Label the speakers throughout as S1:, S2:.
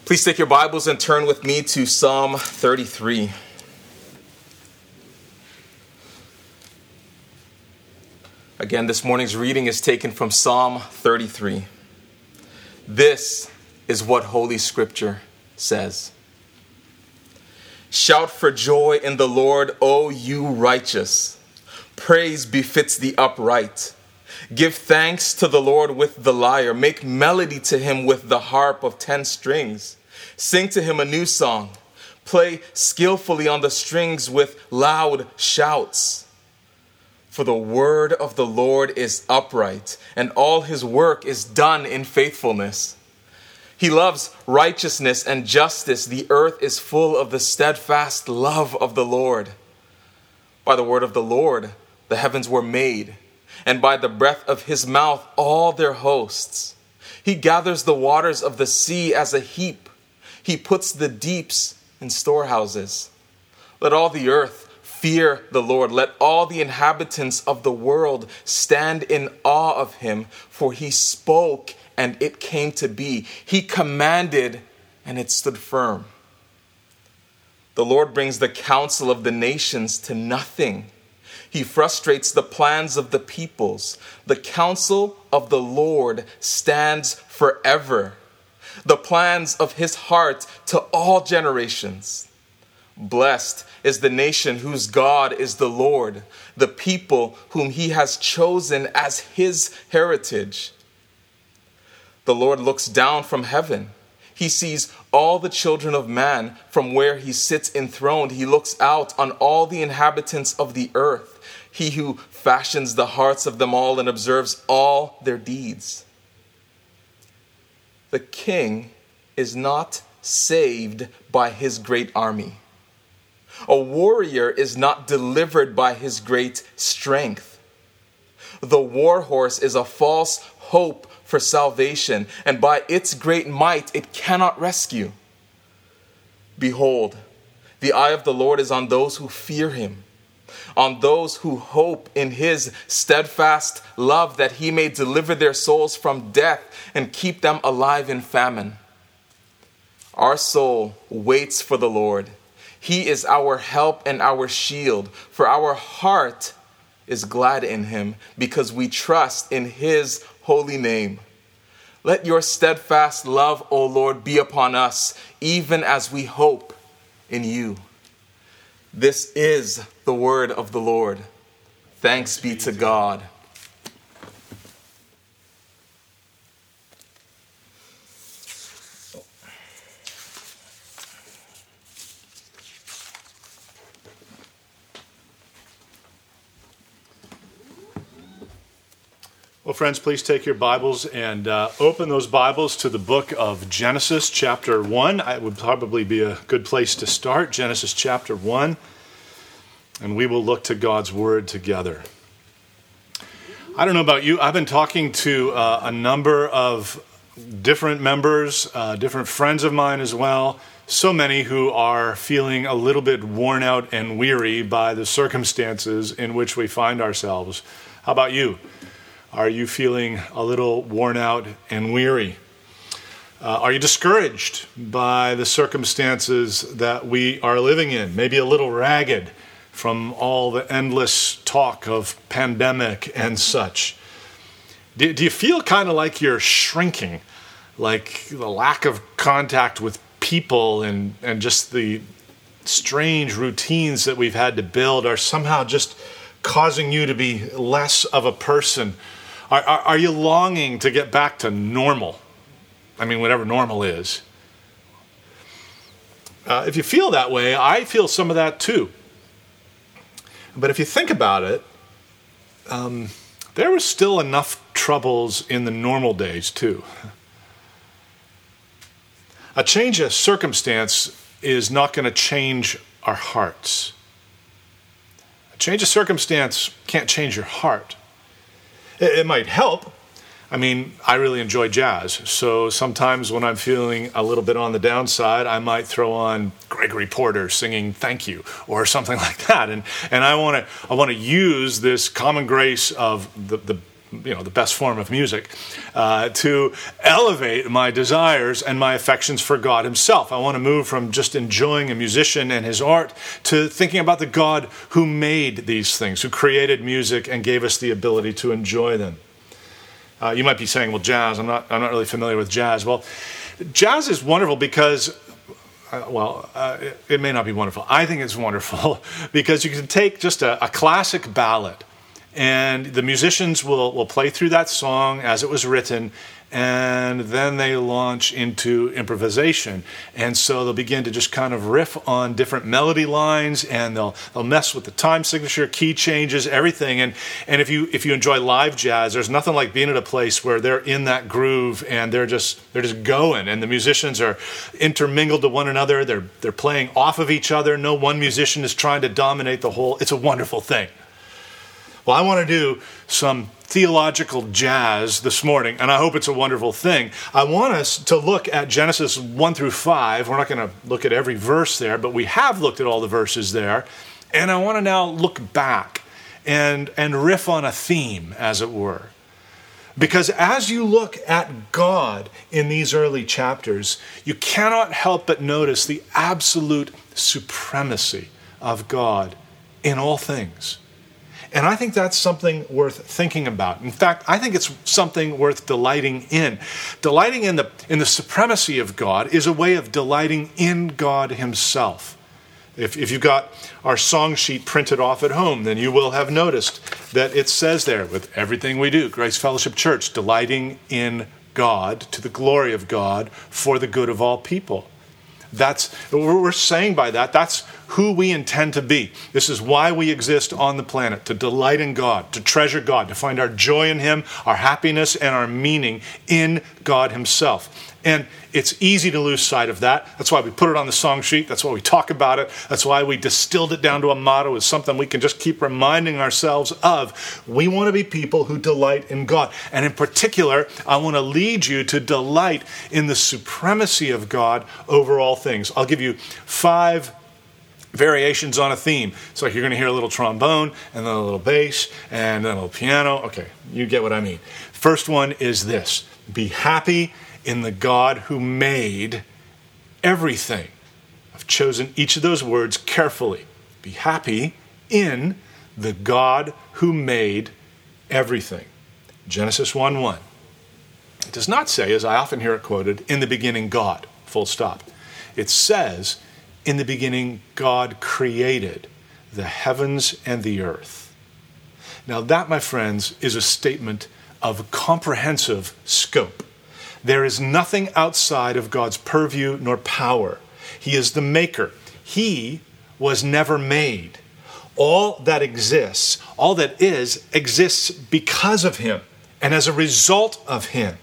S1: Please take your Bibles and turn with me to Psalm 33. Again, this morning's reading is taken from Psalm 33. This is what Holy Scripture says. Shout for joy in the Lord, O you righteous. Praise befits the upright. Give thanks to the Lord with the lyre. Make melody to him with the harp of 10 strings. Sing to him a new song. Play skillfully on the strings with loud shouts. For the word of the Lord is upright, and all his work is done in faithfulness. He loves righteousness and justice. The earth is full of the steadfast love of the Lord. By the word of the Lord, the heavens were made, and by the breath of his mouth, all their hosts. He gathers the waters of the sea as a heap. He puts the deeps in storehouses. Let all the earth fear the Lord. Let all the inhabitants of the world stand in awe of him. For he spoke, and it came to be. He commanded, and it stood firm. The Lord brings the counsel of the nations to nothing. He frustrates the plans of the peoples. The counsel of the Lord stands forever, the plans of his heart to all generations. Blessed is the nation whose God is the Lord, the people whom he has chosen as his heritage. The Lord looks down from heaven. He sees all the children of man from where he sits enthroned. He looks out on all the inhabitants of the earth, he who fashions the hearts of them all and observes all their deeds. The king is not saved by his great army. A warrior is not delivered by his great strength. The war horse is a false hope for salvation, and by its great might it cannot rescue. Behold, the eye of the Lord is on those who fear him, on those who hope in his steadfast love, that he may deliver their souls from death and keep them alive in famine. Our soul waits for the Lord. He is our help and our shield, for our heart is glad in him because we trust in his holy name. Let your steadfast love, O Lord, be upon us, even as we hope in you. This is the word of the Lord. Thanks be to God.
S2: Well, friends, please take your Bibles and open those Bibles to the book of Genesis, chapter 1. It would probably be a good place to start, Genesis chapter 1, and we will look to God's Word together. I don't know about you, I've been talking to a number of different members, different friends of mine as well, so many who are feeling a little bit worn out and weary by the circumstances in which we find ourselves. How about you? Are you feeling a little worn out and weary? Are you discouraged by the circumstances that we are living in? Maybe a little ragged from all the endless talk of pandemic and such. Do you feel kind of like you're shrinking, like the lack of contact with people and just the strange routines that we've had to build are somehow just causing you to be less of a person? Are you longing to get back to normal? I mean, whatever normal is. If you feel that way, I feel some of that too. But if you think about it, there were still enough troubles in the normal days too. A change of circumstance is not going to change our hearts. A change of circumstance can't change your heart. It might help. I mean, I really enjoy jazz, so sometimes when I'm feeling a little bit on the downside, I might throw on Gregory Porter singing "Thank You" or something like that, and I want to use this common grace of the the best form of music, to elevate my desires and my affections for God himself. I want to move from just enjoying a musician and his art to thinking about the God who made these things, who created music and gave us the ability to enjoy them. You might be saying, well, jazz, I'm not really familiar with jazz. Well, jazz is wonderful because it may not be wonderful. I think it's wonderful because you can take just a classic ballad, and the musicians will play through that song as it was written, and then they launch into improvisation. And so they'll begin to just kind of riff on different melody lines, and they'll mess with the time signature, key changes, everything. And if you enjoy live jazz, there's nothing like being at a place where they're in that groove and they're just going, and the musicians are intermingled to one another. They're playing off of each other. No one musician is trying to dominate the whole. It's a wonderful thing. Well, I want to do some theological jazz this morning, and I hope it's a wonderful thing. I want us to look at Genesis 1 through 5. We're not going to look at every verse there, but we have looked at all the verses there. And I want to now look back and riff on a theme, as it were. Because as you look at God in these early chapters, you cannot help but notice the absolute supremacy of God in all things. And I think that's something worth thinking about. In fact, I think it's something worth delighting in. Delighting in the supremacy of God is a way of delighting in God himself. If you've got our song sheet printed off at home, then you will have noticed that it says there, with everything we do, Grace Fellowship Church, delighting in God, to the glory of God, for the good of all people. We're saying by that's who we intend to be. This is why we exist on the planet, to delight in God, to treasure God, to find our joy in him, our happiness and our meaning in God himself. And it's easy to lose sight of that. That's why we put it on the song sheet. That's why we talk about it. That's why we distilled it down to a motto. It's something we can just keep reminding ourselves of. We want to be people who delight in God. And in particular, I want to lead you to delight in the supremacy of God over all things. I'll give you 5 variations on a theme. It's like you're going to hear a little trombone, and then a little bass, and then a little piano. Okay, you get what I mean. First one is this: be happy in the God who made everything. I've chosen each of those words carefully. Be happy in the God who made everything. Genesis 1:1. It does not say, as I often hear it quoted, in the beginning God, full stop. It says, in the beginning God created the heavens and the earth. Now that, my friends, is a statement of comprehensive scope. There is nothing outside of God's purview nor power. He is the maker. He was never made. All that exists, all that is, exists because of him and as a result of him.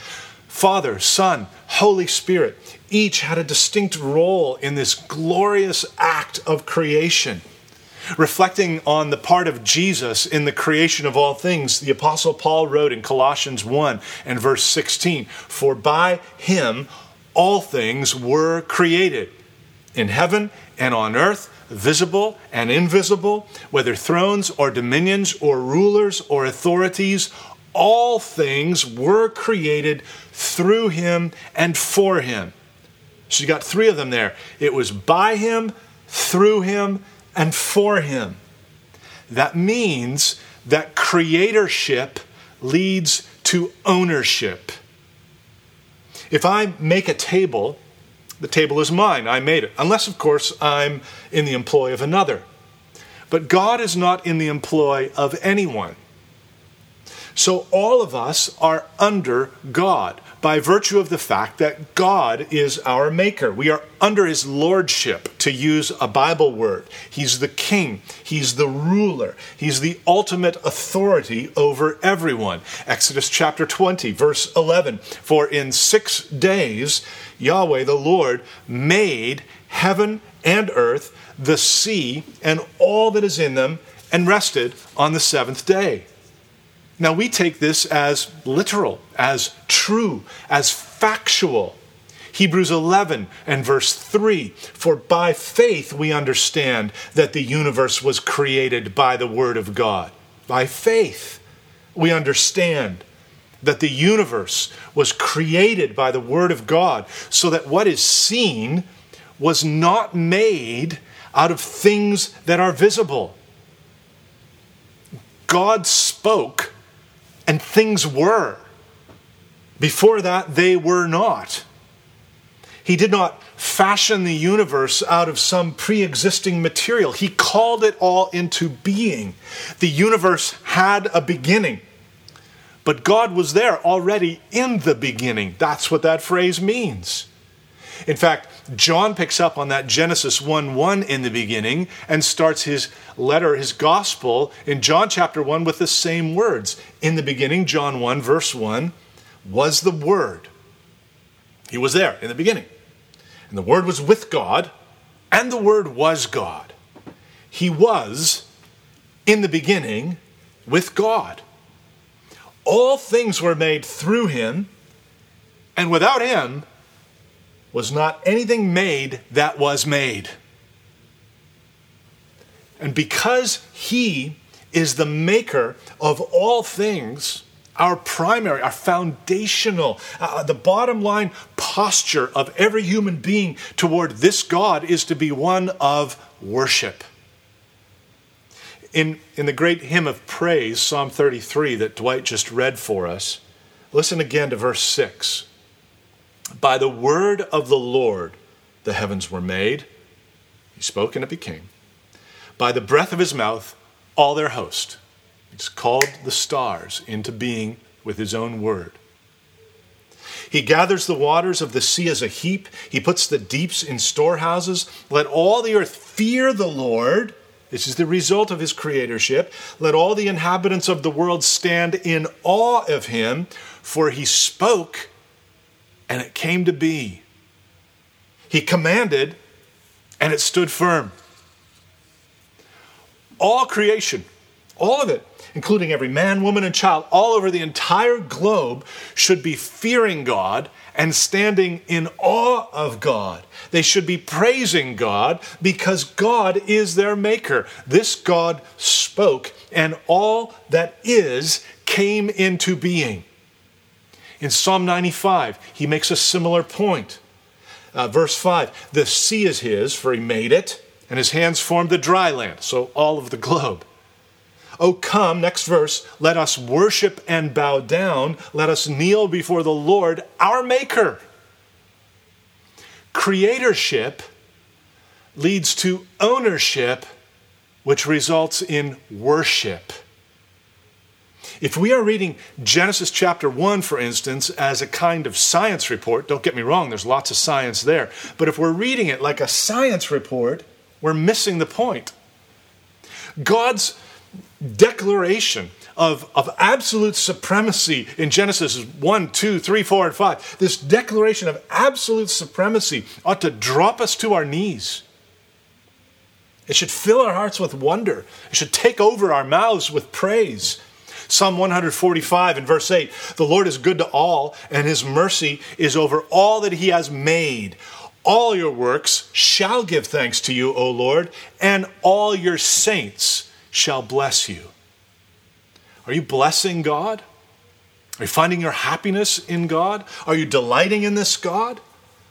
S2: Father, Son, Holy Spirit, each had a distinct role in this glorious act of creation. Reflecting on the part of Jesus in the creation of all things, the Apostle Paul wrote in Colossians 1 and verse 16, "For by him all things were created, in heaven and on earth, visible and invisible, whether thrones or dominions or rulers or authorities, all things were created through him and for him." So you got 3 of them there. It was by him, through him, and for him. That means that creatorship leads to ownership. If I make a table, the table is mine. I made it. Unless, of course, I'm in the employ of another. But God is not in the employ of anyone. So all of us are under God by virtue of the fact that God is our maker. We are under his lordship, to use a Bible word. He's the king. He's the ruler. He's the ultimate authority over everyone. Exodus chapter 20, verse 11. "For in 6 days Yahweh the Lord made heaven and earth, the sea, and all that is in them, and rested on the 7th day." Now we take this as literal, as true, as factual. Hebrews 11 and verse 3, "For by faith we understand that the universe was created by the word of God." By faith. we understand that the universe was created by the Word of God, so that what is seen was not made out of things that are visible. God spoke and things were. Before that, they were not. He did not fashion the universe out of some pre-existing material. He called it all into being. The universe had a beginning, but God was there already in the beginning. That's what that phrase means. In fact, John picks up on that Genesis 1:1 in the beginning and starts his letter, his gospel, in John chapter 1 with the same words. In the beginning, John 1 verse 1, was the Word. He was there in the beginning. And the Word was with God, and the Word was God. He was in the beginning with God. All things were made through him, and without him was not anything made that was made. And because he is the maker of all things, our primary, our foundational, the bottom line posture of every human being toward this God is to be one of worship. In the great hymn of praise, Psalm 33, that Dwight just read for us, listen again to verse 6. By the word of the Lord the heavens were made. He spoke and it became. By the breath of his mouth all their host. He's called the stars into being with his own word. He gathers the waters of the sea as a heap. He puts the deeps in storehouses. Let all the earth fear the Lord. This is the result of his creatorship. Let all the inhabitants of the world stand in awe of him, for he spoke and it came to be. He commanded and it stood firm. All creation, all of it, including every man, woman, and child, all over the entire globe, should be fearing God and standing in awe of God. They should be praising God because God is their maker. This God spoke, and all that is came into being. In Psalm 95, he makes a similar point. Verse 5, the sea is his, for he made it, and his hands formed the dry land, so all of the globe. Oh, come, next verse, let us worship and bow down. Let us kneel before the Lord, our Maker. Creatorship leads to ownership, which results in worship. If we are reading Genesis chapter 1, for instance, as a kind of science report, don't get me wrong, there's lots of science there, but if we're reading it like a science report, we're missing the point. God's declaration of absolute supremacy in Genesis 1, 2, 3, 4, and 5, this declaration of absolute supremacy ought to drop us to our knees. It should fill our hearts with wonder. It should take over our mouths with praise. Psalm 145 and verse 8, the Lord is good to all, and his mercy is over all that he has made. All your works shall give thanks to you, O Lord, and all your saints shall bless you. Are you blessing God? Are you finding your happiness in God? Are you delighting in this God?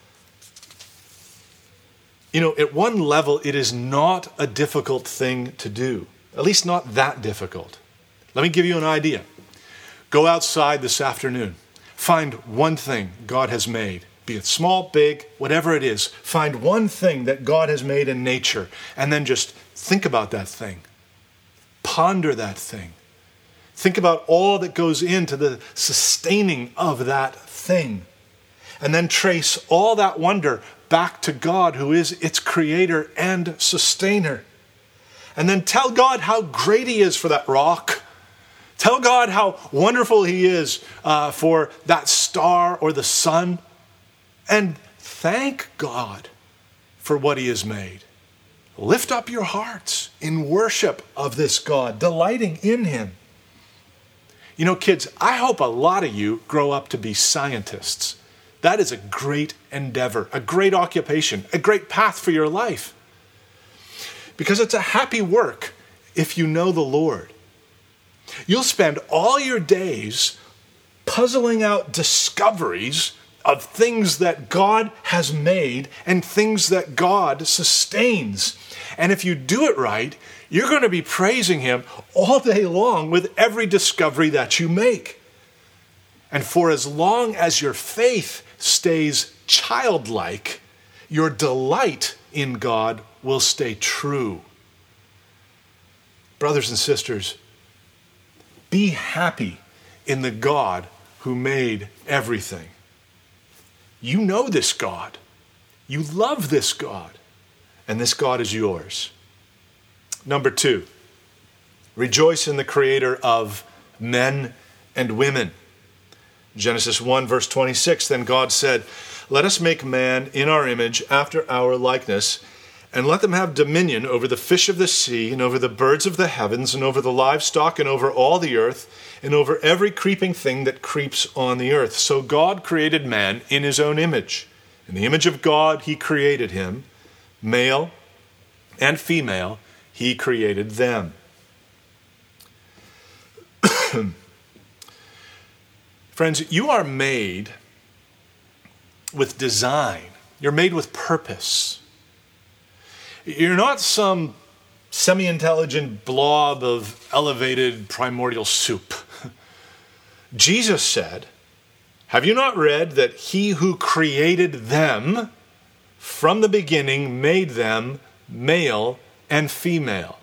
S2: You know, at one level, it is not a difficult thing to do. At least not that difficult. Let me give you an idea. Go outside this afternoon. Find one thing God has made. Be it small, big, whatever it is. Find one thing that God has made in nature. And then just think about that thing. Ponder that thing. Think about all that goes into the sustaining of that thing. And then trace all that wonder back to God, who is its creator and sustainer. And then tell God how great he is for that rock. Tell God how wonderful he is for that star or the sun. And thank God for what he has made. Lift up your hearts in worship of this God, delighting in him. You know, kids, I hope a lot of you grow up to be scientists. That is a great endeavor, a great occupation, a great path for your life. Because it's a happy work if you know the Lord. You'll spend all your days puzzling out discoveries of things that God has made and things that God sustains. And if you do it right, you're going to be praising Him all day long with every discovery that you make. And for as long as your faith stays childlike, your delight in God will stay true. Brothers and sisters, be happy in the God who made everything. You know this God. You love this God. And this God is yours. Number 2, rejoice in the Creator of men and women. Genesis 1, verse 26, then God said, let us make man in our image, after our likeness, and let them have dominion over the fish of the sea, and over the birds of the heavens, and over the livestock, and over all the earth, and over every creeping thing that creeps on the earth. So God created man in His own image. In the image of God He created him. Male and female He created them. Friends, you are made with design. You're made with purpose. You're not some semi-intelligent blob of elevated primordial soup. Jesus said, have you not read that He who created them from the beginning made them male and female?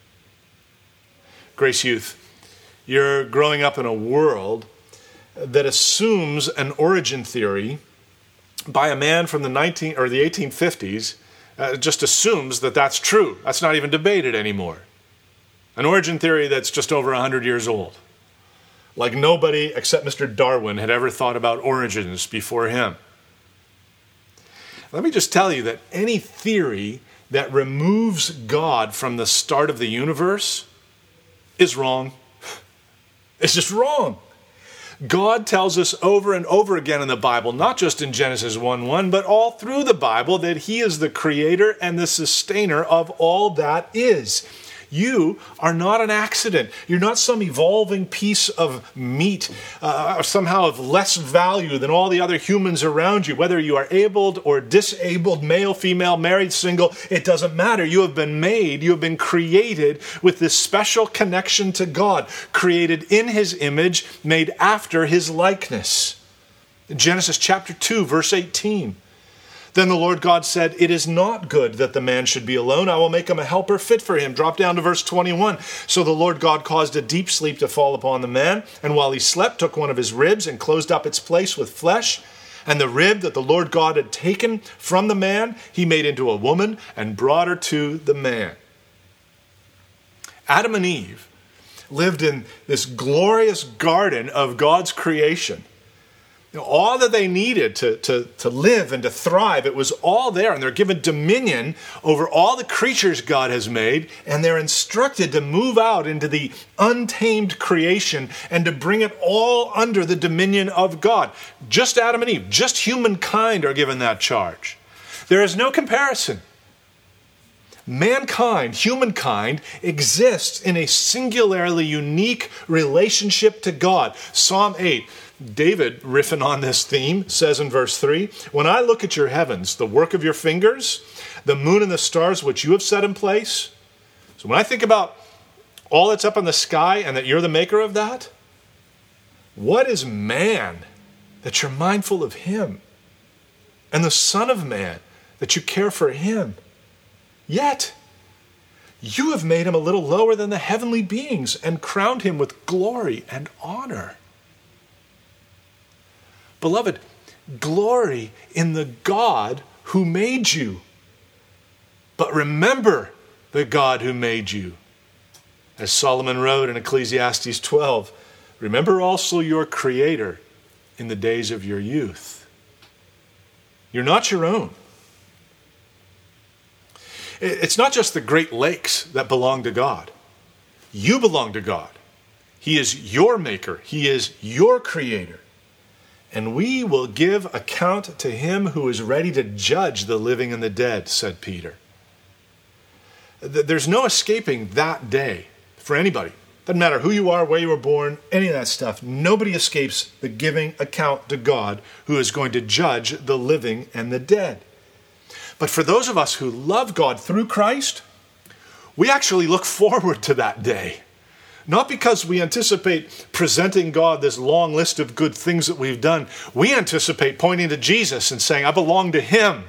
S2: Grace Youth, you're growing up in a world that assumes an origin theory by a man from the 1850s, just assumes that that's true. That's not even debated anymore. An origin theory that's just over 100 years old. Like nobody except Mr. Darwin had ever thought about origins before him. Let me just tell you that any theory that removes God from the start of the universe is wrong. It's just wrong. God tells us over and over again in the Bible, not just in Genesis 1:1, but all through the Bible, that He is the creator and the sustainer of all that is. You are not an accident. You're not some evolving piece of meat, somehow of less value than all the other humans around you. Whether you are abled or disabled, male, female, married, single, it doesn't matter. You have been made, you have been created with this special connection to God, created in His image, made after His likeness. In Genesis chapter 2, verse 18. Then the Lord God said, it is not good that the man should be alone. I will make him a helper fit for him. Drop down to verse 21. So the Lord God caused a deep sleep to fall upon the man, and while he slept, took one of his ribs and closed up its place with flesh. And the rib that the Lord God had taken from the man, He made into a woman and brought her to the man. Adam and Eve lived in this glorious garden of God's creation. All that they needed to live and to thrive, it was all there. And they're given dominion over all the creatures God has made. And they're instructed to move out into the untamed creation and to bring it all under the dominion of God. Just Adam and Eve, just humankind are given that charge. There is no comparison. Mankind, humankind, exists in a singularly unique relationship to God. Psalm 8. David, riffing on this theme, says in verse 3, when I look at your heavens, the work of your fingers, the moon and the stars which you have set in place. So when I think about all that's up in the sky and that you're the maker of that, what is man that you're mindful of him? And the Son of Man that you care for him? Yet you have made him a little lower than the heavenly beings and crowned him with glory and honor. Beloved, glory in the God who made you. But remember the God who made you. As Solomon wrote in Ecclesiastes 12, remember also your Creator in the days of your youth. You're not your own. It's not just the Great Lakes that belong to God. You belong to God. He is your maker. He is your creator. And we will give account to him who is ready to judge the living and the dead, said Peter. There's no escaping that day for anybody. Doesn't matter who you are, where you were born, any of that stuff. Nobody escapes the giving account to God, who is going to judge the living and the dead. But for those of us who love God through Christ, we actually look forward to that day. Not because we anticipate presenting God this long list of good things that we've done. We anticipate pointing to Jesus and saying, I belong to Him.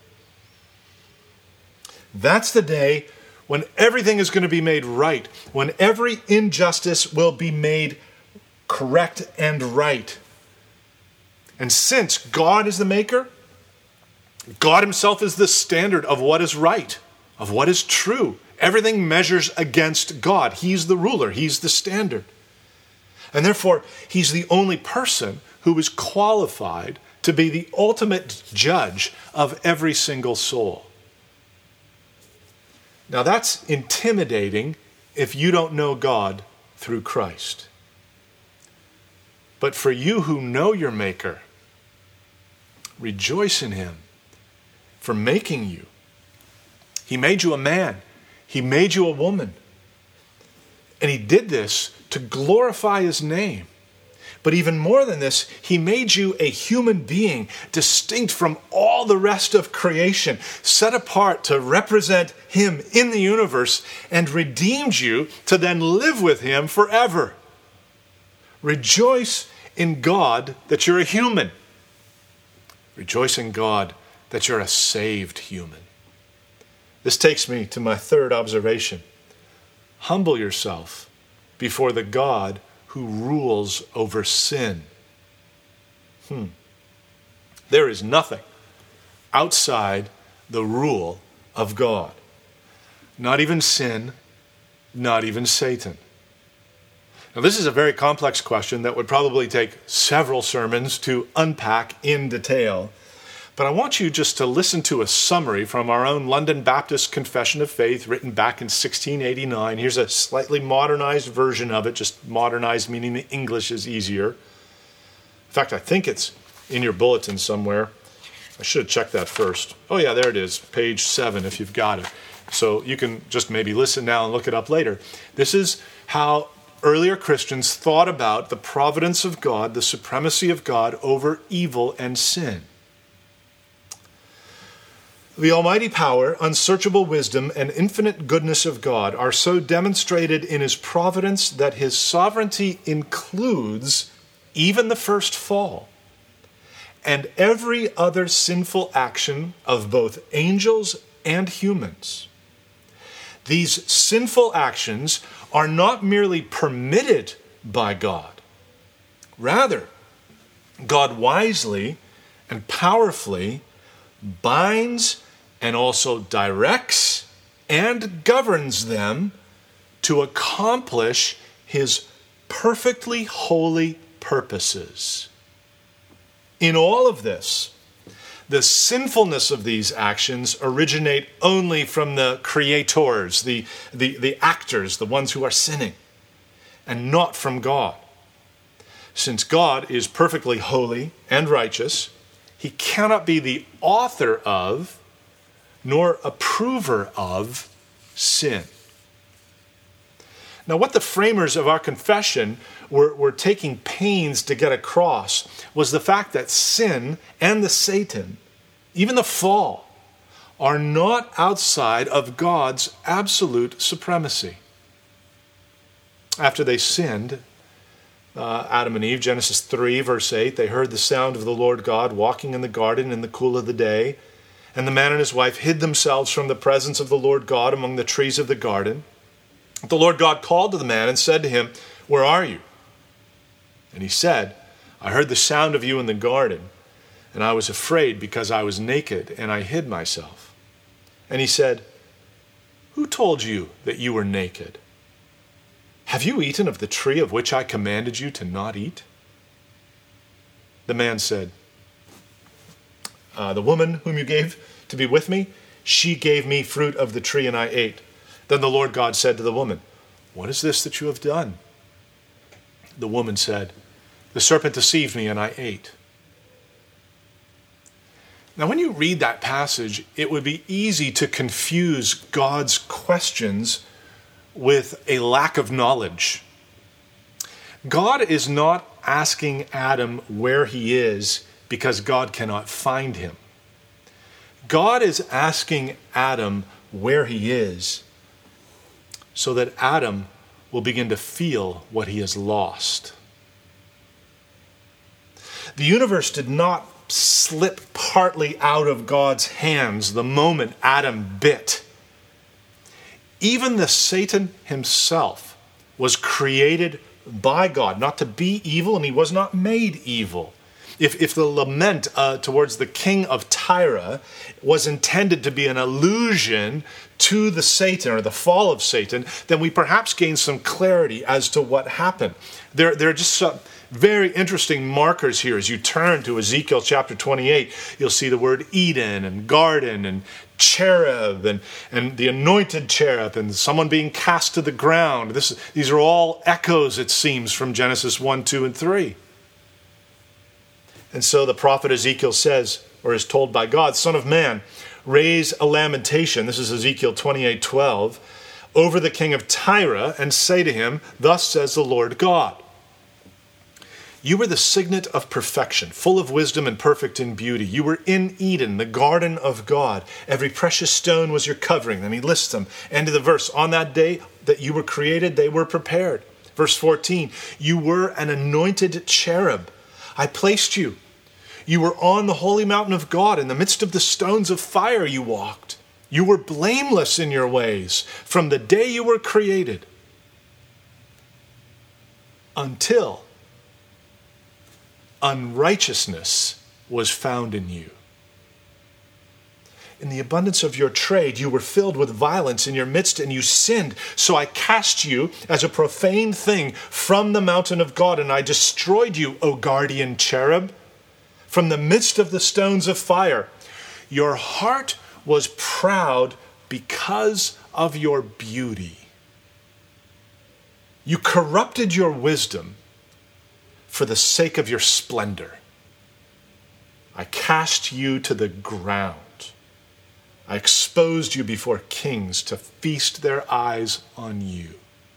S2: That's the day when everything is going to be made right, when every injustice will be made correct and right. And since God is the maker, God Himself is the standard of what is right, of what is true. Everything measures against God. He's the ruler. He's the standard. And therefore, He's the only person who is qualified to be the ultimate judge of every single soul. Now that's intimidating if you don't know God through Christ. But for you who know your Maker, rejoice in Him for making you. He made you a man. He made you a woman. And He did this to glorify His name. But even more than this, He made you a human being, distinct from all the rest of creation, set apart to represent Him in the universe, and redeemed you to then live with Him forever. Rejoice in God that you're a human. Rejoice in God that you're a saved human. This takes me to my third observation. Humble yourself before the God who rules over sin. There is nothing outside the rule of God. Not even sin, not even Satan. Now, this is a very complex question that would probably take several sermons to unpack in detail. But I want you just to listen to a summary from our own London Baptist Confession of Faith, written back in 1689. Here's a slightly modernized version of it, just modernized meaning the English is easier. In fact, I think it's in your bulletin somewhere. I should have checked that first. Oh yeah, there it is, page 7 if you've got it. So you can just maybe listen now and look it up later. This is how earlier Christians thought about the providence of God, the supremacy of God over evil and sin. The almighty power, unsearchable wisdom, and infinite goodness of God are so demonstrated in His providence that His sovereignty includes even the first fall and every other sinful action of both angels and humans. These sinful actions are not merely permitted by God. Rather, God wisely and powerfully binds and also directs and governs them to accomplish His perfectly holy purposes. In all of this, the sinfulness of these actions originate only from the creators, the actors, the ones who are sinning, and not from God. Since God is perfectly holy and righteous, He cannot be the author of nor approver of sin. Now, what the framers of our confession were taking pains to get across was the fact that sin and the Satan, even the fall, are not outside of God's absolute supremacy. After they sinned, Adam and Eve, Genesis 3, verse 8, they heard the sound of the Lord God walking in the garden in the cool of the day. And the man and his wife hid themselves from the presence of the Lord God among the trees of the garden. The Lord God called to the man and said to him, "Where are you?" And he said, "I heard the sound of you in the garden, and I was afraid because I was naked, and I hid myself." And he said, "Who told you that you were naked? Have you eaten of the tree of which I commanded you to not eat?" The man said, "The woman whom you gave to be with me, she gave me fruit of the tree and I ate." Then the Lord God said to the woman, "What is this that you have done?" The woman said, "The serpent deceived me and I ate." Now, when you read that passage, it would be easy to confuse God's questions with a lack of knowledge. God is not asking Adam where he is because God cannot find him. God is asking Adam where he is so that Adam will begin to feel what he has lost. The universe did not slip partly out of God's hands the moment Adam bit. Even the Satan himself was created by God, not to be evil, and he was not made evil. If the lament towards the king of Tyre was intended to be an allusion to the Satan or the fall of Satan, then we perhaps gain some clarity as to what happened. There are just some very interesting markers here. As you turn to Ezekiel chapter 28, you'll see the word Eden and garden and cherub and the anointed cherub and someone being cast to the ground. These are all echoes, it seems, from Genesis 1, 2, and 3. And so the prophet Ezekiel says, or is told by God, Son of man, raise a lamentation, this is Ezekiel 28:12, over the king of Tyre, and say to him, Thus says the Lord God, you were the signet of perfection, full of wisdom and perfect in beauty. You were in Eden, the garden of God. Every precious stone was your covering. Then he lists them. End of the verse. On that day that you were created, they were prepared. Verse 14, you were an anointed cherub. I placed you. You were on the holy mountain of God. In the midst of the stones of fire you walked. You were blameless in your ways from the day you were created until unrighteousness was found in you. In the abundance of your trade, you were filled with violence in your midst, and you sinned. So I cast you as a profane thing from the mountain of God, and I destroyed you, O guardian cherub, from the midst of the stones of fire. Your heart was proud because of your beauty. You corrupted your wisdom for the sake of your splendor. I cast you to the ground. I exposed you before kings to feast their eyes on you.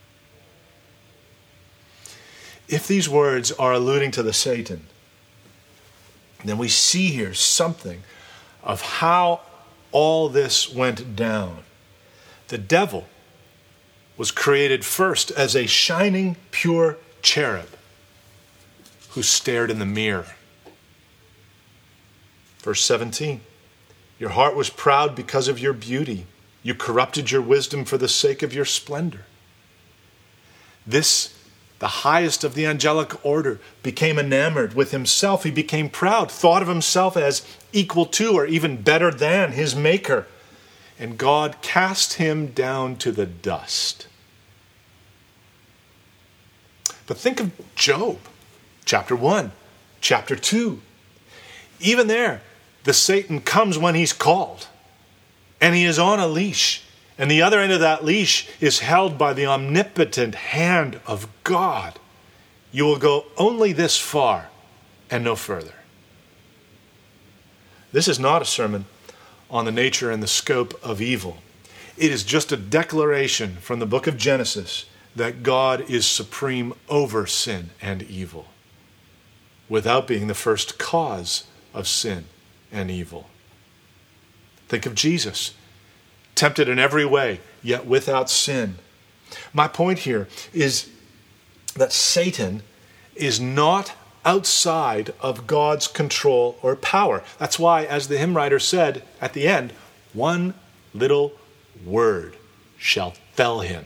S2: If these words are alluding to the Satan, then we see here something of how all this went down. The devil was created first as a shining, pure cherub who stared in the mirror. Verse 17, your heart was proud because of your beauty. You corrupted your wisdom for the sake of your splendor. This, the highest of the angelic order, became enamored with himself. He became proud, thought of himself as equal to or even better than his maker. And God cast him down to the dust. But think of Job, chapter 1, chapter 2. Even there, the Satan comes when he's called. And he is on a leash. And the other end of that leash is held by the omnipotent hand of God. You will go only this far and no further. This is not a sermon on the nature and the scope of evil. It is just a declaration from the book of Genesis that God is supreme over sin and evil, without being the first cause of sin and evil. Think of Jesus, tempted in every way, yet without sin. My point here is that Satan is not outside of God's control or power. That's why, as the hymn writer said at the end, one little word shall fell him.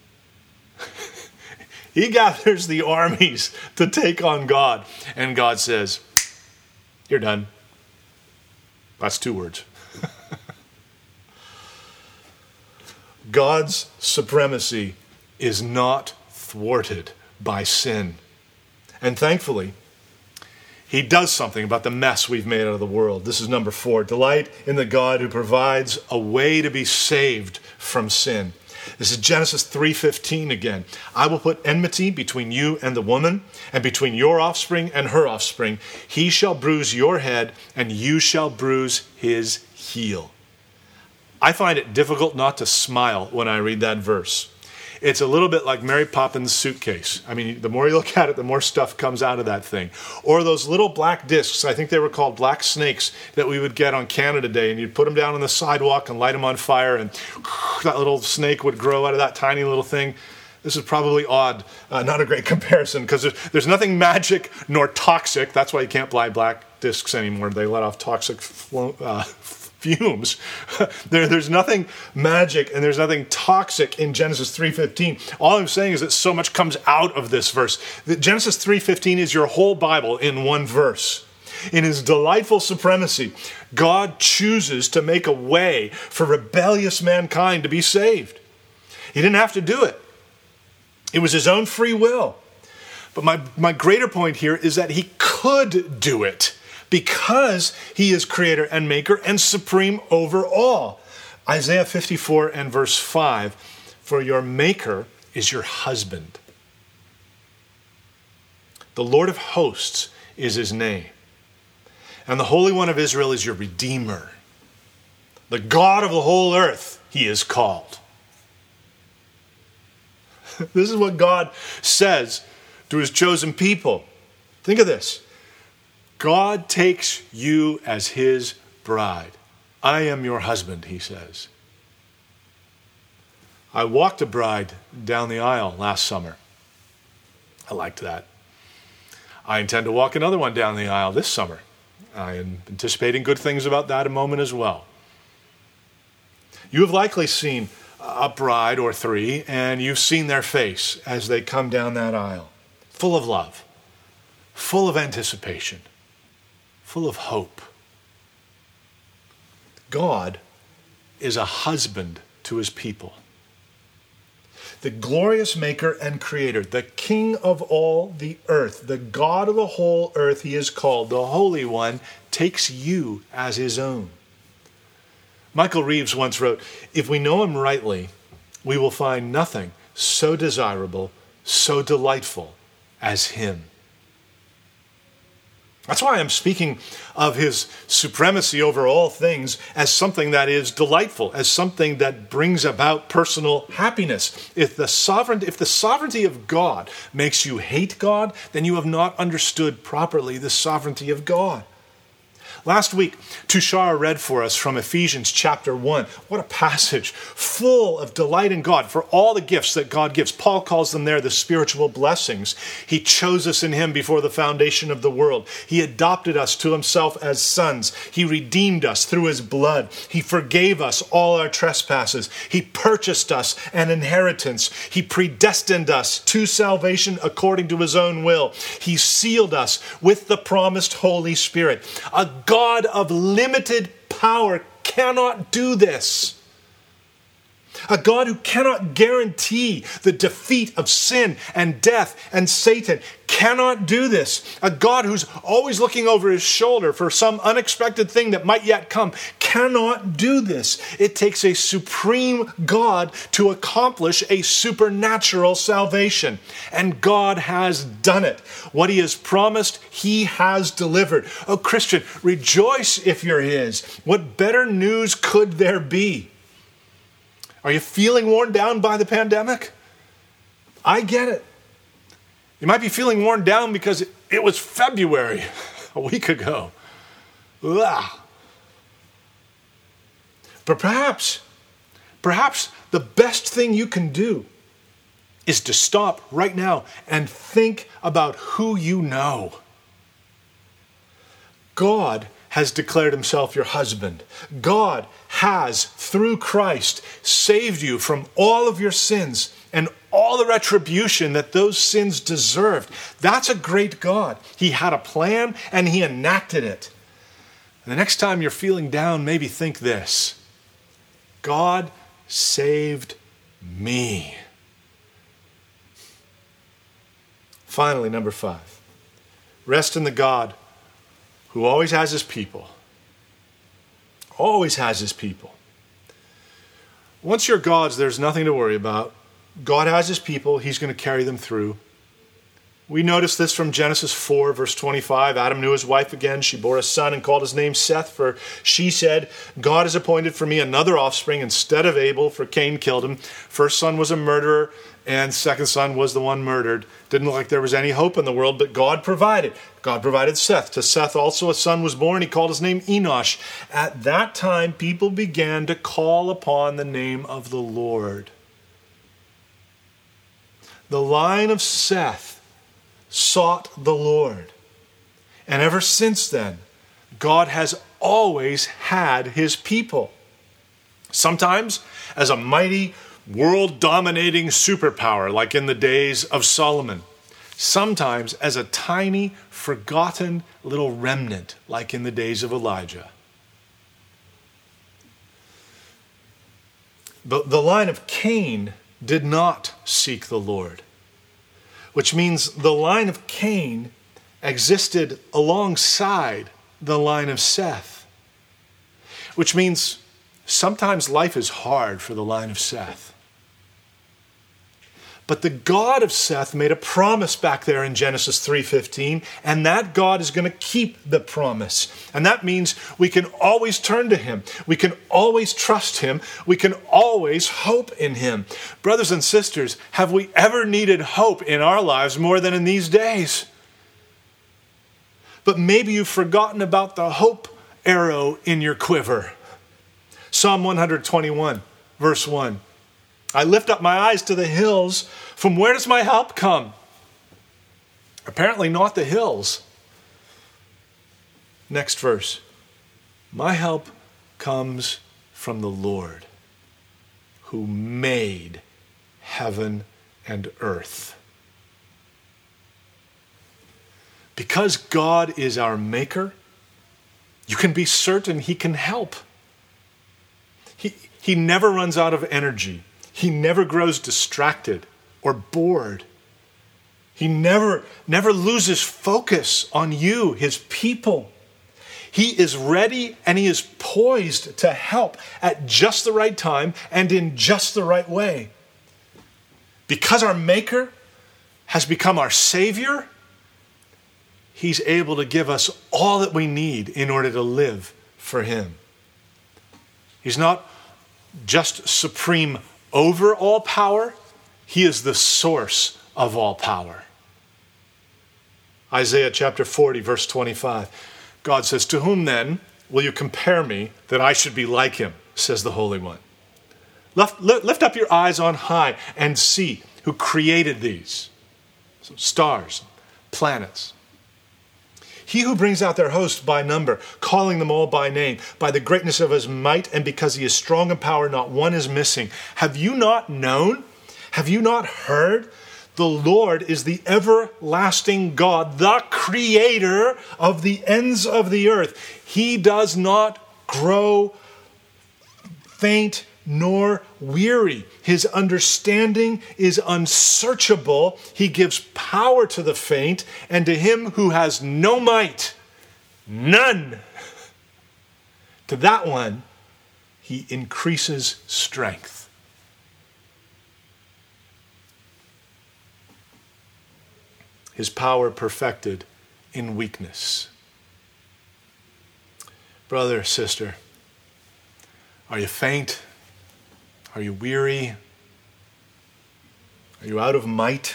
S2: He gathers the armies to take on God, and God says, you're done. That's 2 words. God's supremacy is not thwarted by sin. And thankfully, he does something about the mess we've made out of the world. This is number 4. Delight in the God who provides a way to be saved from sin. This is Genesis 3:15 again. I will put enmity between you and the woman, and between your offspring and her offspring. He shall bruise your head, and you shall bruise his heel. I find it difficult not to smile when I read that verse. It's a little bit like Mary Poppins' suitcase. I mean, the more you look at it, the more stuff comes out of that thing. Or those little black discs, I think they were called black snakes, that we would get on Canada Day, and you'd put them down on the sidewalk and light them on fire, and that little snake would grow out of that tiny little thing. This is probably odd, not a great comparison, because there's nothing magic nor toxic. That's why you can't buy black discs anymore. They let off toxic fumes. There's nothing magic and there's nothing toxic in Genesis 3:15. All I'm saying is that so much comes out of this verse. Genesis 3:15 is your whole Bible in one verse. In his delightful supremacy, God chooses to make a way for rebellious mankind to be saved. He didn't have to do it. It was his own free will. But my greater point here is that he could do it because he is creator and maker and supreme over all. Isaiah 54 and verse 5, for your maker is your husband. The Lord of hosts is his name. And the Holy One of Israel is your redeemer. The God of the whole earth, he is called. This is what God says to his chosen people. Think of this. God takes you as his bride. I am your husband, he says. I walked a bride down the aisle last summer. I liked that. I intend to walk another one down the aisle this summer. I am anticipating good things about that in a moment as well. You have likely seen a bride or three, and you've seen their face as they come down that aisle, full of love, full of anticipation, full of hope. God is a husband to his people. The glorious maker and creator, the king of all the earth, the God of the whole earth, he is called. The Holy One takes you as his own. Michael Reeves once wrote, if we know him rightly, we will find nothing so desirable, so delightful as him. That's why I'm speaking of his supremacy over all things as something that is delightful, as something that brings about personal happiness. If the sovereignty of God makes you hate God, then you have not understood properly the sovereignty of God. Last week, Tushar read for us from Ephesians chapter 1. What a passage, full of delight in God for all the gifts that God gives. Paul calls them there the spiritual blessings. He chose us in him before the foundation of the world. He adopted us to himself as sons. He redeemed us through his blood. He forgave us all our trespasses. He purchased us an inheritance. He predestined us to salvation according to his own will. He sealed us with the promised Holy Spirit. A God of limited power cannot do this. A God who cannot guarantee the defeat of sin and death and Satan cannot do this. A God who's always looking over his shoulder for some unexpected thing that might yet come cannot do this. It takes a supreme God to accomplish a supernatural salvation. And God has done it. What he has promised, he has delivered. Oh, Christian, rejoice if you're his. What better news could there be? Are you feeling worn down by the pandemic? I get it. You might be feeling worn down because it was February a week ago. Ugh. But perhaps the best thing you can do is to stop right now and think about who you know. God has declared himself your husband. God has, through Christ, saved you from all of your sins and all the retribution that those sins deserved. That's a great God. He had a plan and he enacted it. And the next time you're feeling down, maybe think this: God saved me. Finally, number 5. Rest in the God who always has his people. Always has his people. Once you're God's, there's nothing to worry about. God has his people. He's going to carry them through. We notice this from Genesis 4, verse 25. Adam knew his wife again. She bore a son and called his name Seth, for she said, God has appointed for me another offspring instead of Abel, for Cain killed him. First son was a murderer, and second son was the one murdered. Didn't look like there was any hope in the world, but God provided. God provided Seth. To Seth also a son was born. He called his name Enosh. At that time, people began to call upon the name of the Lord. The line of Seth sought the Lord. And ever since then, God has always had his people. Sometimes as a mighty, world-dominating superpower, like in the days of Solomon. Sometimes as a tiny, forgotten little remnant, like in the days of Elijah. The line of Cain did not seek the Lord, which means the line of Cain existed alongside the line of Seth, which means sometimes life is hard for the line of Seth. But the God of Seth made a promise back there in Genesis 3:15, and that God is going to keep the promise. And that means we can always turn to him. We can always trust him. We can always hope in him. Brothers and sisters, have we ever needed hope in our lives more than in these days? But maybe you've forgotten about the hope arrow in your quiver. Psalm 121, verse 1. I lift up my eyes to the hills. From where does my help come? Apparently not the hills. Next verse. My help comes from the Lord, who made heaven and earth. Because God is our maker, you can be certain he can help. He never runs out of energy. He never grows distracted or bored. He never loses focus on you, his people. He is ready and he is poised to help at just the right time and in just the right way. Because our Maker has become our Savior, he's able to give us all that we need in order to live for him. He's not just supreme over all power, he is the source of all power. Isaiah chapter 40, verse 25. God says, to whom then will you compare me that I should be like him, says the Holy One. Lift up your eyes on high and see who created these. So stars, planets. He who brings out their host by number, calling them all by name, by the greatness of his might, and because he is strong in power, not one is missing. Have you not known? Have you not heard? The Lord is the everlasting God, the creator of the ends of the earth. He does not grow faint nor weary. His understanding is unsearchable. He gives power to the faint, and to him who has no might, none. To that one, he increases strength. His power perfected in weakness. Brother, sister, are you faint? Are you weary? Are you out of might?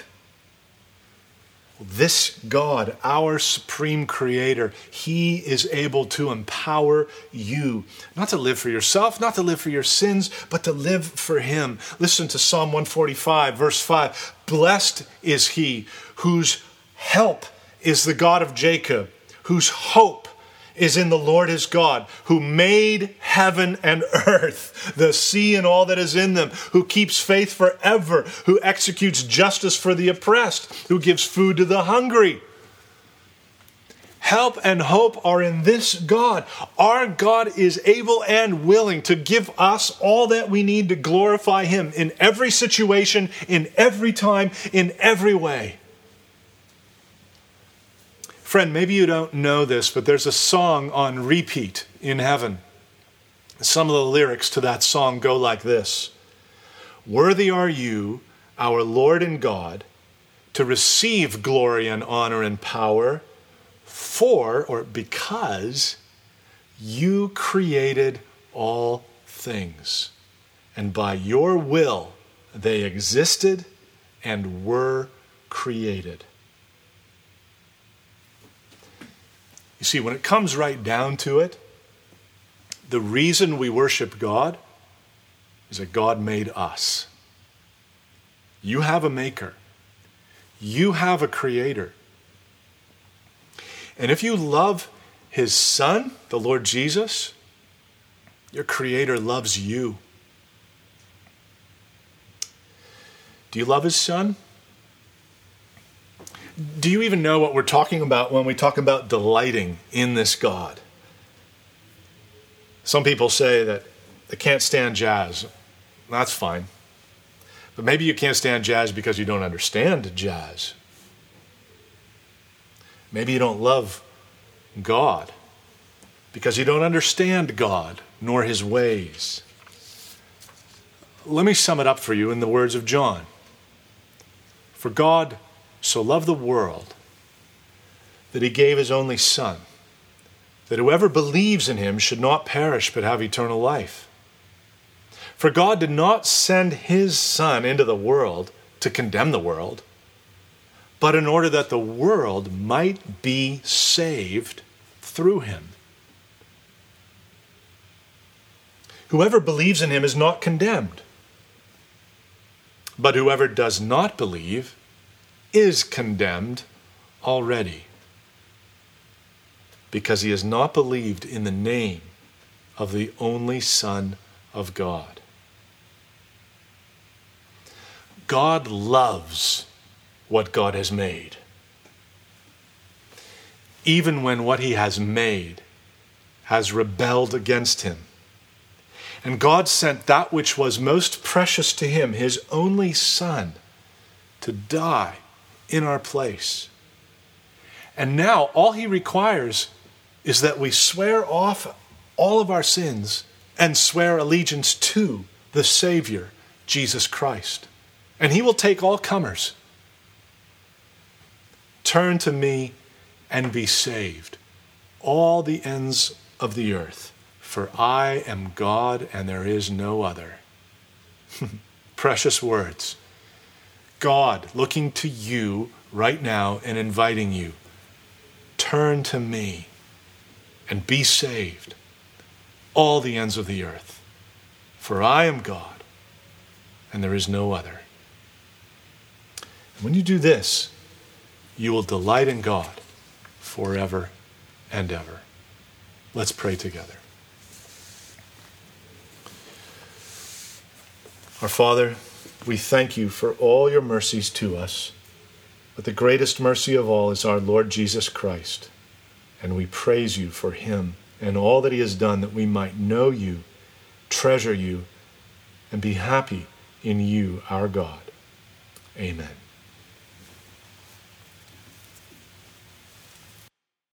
S2: This God, our supreme creator, he is able to empower you, not to live for yourself, not to live for your sins, but to live for him. Listen to Psalm 145, verse 5. Blessed is he whose help is the God of Jacob, whose hope is in the Lord his God, who made heaven and earth, the sea and all that is in them, who keeps faith forever, who executes justice for the oppressed, who gives food to the hungry. Help and hope are in this God. Our God is able and willing to give us all that we need to glorify him in every situation, in every time, in every way. Friend, maybe you don't know this, but there's a song on repeat in heaven. Some of the lyrics to that song go like this. Worthy are you, our Lord and God, to receive glory and honor and power because you created all things, and by your will they existed and were created. You see, when it comes right down to it, the reason we worship God is that God made us. You have a maker. You have a creator. And if you love his Son, the Lord Jesus, your creator loves you. Do you love his Son? Do you even know what we're talking about when we talk about delighting in this God? Some people say that they can't stand jazz. That's fine. But maybe you can't stand jazz because you don't understand jazz. Maybe you don't love God because you don't understand God nor his ways. Let me sum it up for you in the words of John. For God so loved the world that he gave his only Son, that whoever believes in him should not perish but have eternal life. For God did not send his Son into the world to condemn the world, but in order that the world might be saved through him. Whoever believes in him is not condemned, but whoever does not believe is condemned already, because he has not believed in the name of the only Son of God. God loves what God has made, even when what he has made has rebelled against him. And God sent that which was most precious to him, his only Son, to die in our place. And now all he requires is that we swear off all of our sins and swear allegiance to the Savior, Jesus Christ. And he will take all comers. Turn to me and be saved, all the ends of the earth, for I am God and there is no other. Precious words. God looking to you right now and inviting you. Turn to me and be saved, all the ends of the earth, for I am God and there is no other. And when you do this, you will delight in God forever and ever. Let's pray together. Our Father, we thank you for all your mercies to us, but the greatest mercy of all is our Lord Jesus Christ, and we praise you for him and all that he has done that we might know you, treasure you, and be happy in you, our God. Amen.